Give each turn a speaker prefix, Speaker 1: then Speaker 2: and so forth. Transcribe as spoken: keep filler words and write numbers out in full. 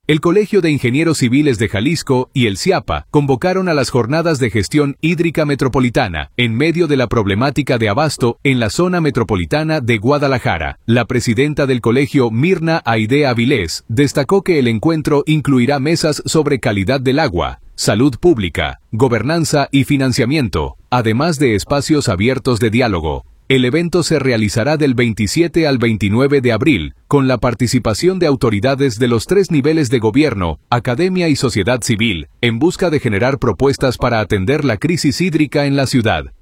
Speaker 1: El Colegio de Ingenieros Civiles de Jalisco y el CIAPA convocaron a las jornadas de gestión hídrica metropolitana en medio de la problemática de abasto en la zona metropolitana de Guadalajara. La presidenta del colegio, Mirna Aide Avilés, destacó que el encuentro incluirá mesas sobre calidad del agua, salud pública, gobernanza y financiamiento, además de espacios abiertos de diálogo. El evento se realizará del veintisiete al veintinueve de abril, con la participación de autoridades de los tres niveles de gobierno, academia y sociedad civil, en busca de generar propuestas para atender la crisis hídrica en la ciudad.